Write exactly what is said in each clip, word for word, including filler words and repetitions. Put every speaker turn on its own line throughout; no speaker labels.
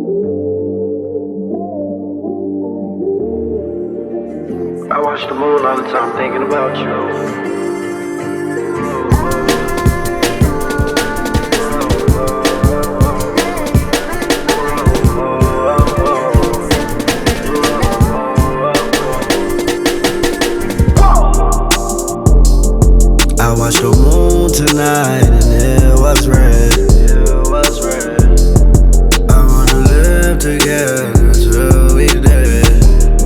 I watch the moon all the time thinking about you.
I watched the moon tonight and it was red.
It was red.
I wanna live together till we dead.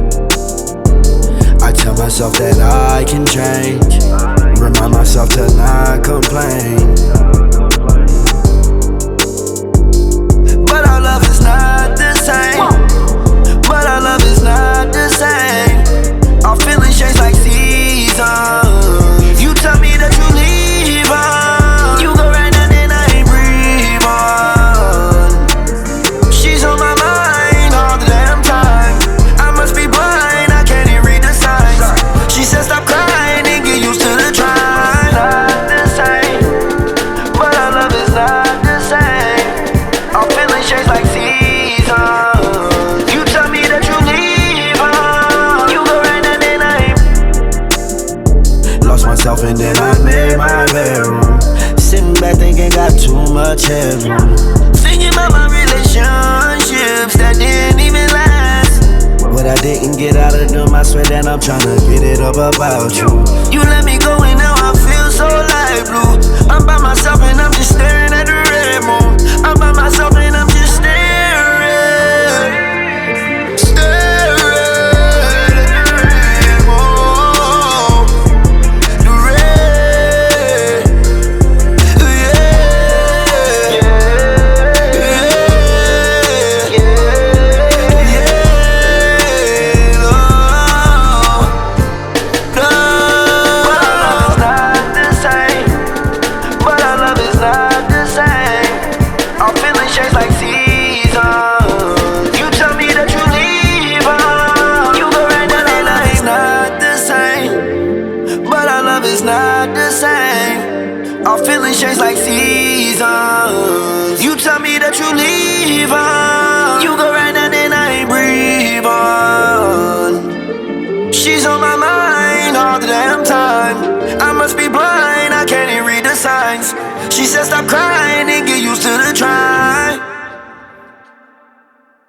I tell myself that I can change, remind myself to not complain. But our love is not the same. But our love is not the same. Our feelings change like seasons. You tell me that you leave on. You go right now, then I ain't breathe on. She's on my mind all the damn time. I must be blind, I can't even read the signs. She said stop crying and get used to the drive. Not the same, but our love is not the same. Our feelings change like seasons. You tell me that you leave on. You go right now, then I ain't. Lost myself and then I made my bedroom. Sitting back thinking got too much headroom. Thinking about my relationships that didn't even last. What I didn't get out of them, I swear that I'm tryna get it up about you. You let me go and now I feel so light blue. I'm by myself and I'm just staring at the red moon. I'm by myself and I'm just staring. Staring at the red moon. The red. Yeah. Yeah. Yeah. Yeah. No. No. But our love is not the same. Our feelings change like seasons. You tell me that you leave on. You go right now, then I ain't not the same. But our love is not the same. Our feelings change like seasons. You tell me that you leave on. You go right now, then I ain't breathe on. She's on my mind all the damn time. I must be blind, I can't even read the signs. She said stop crying and get used to the drive.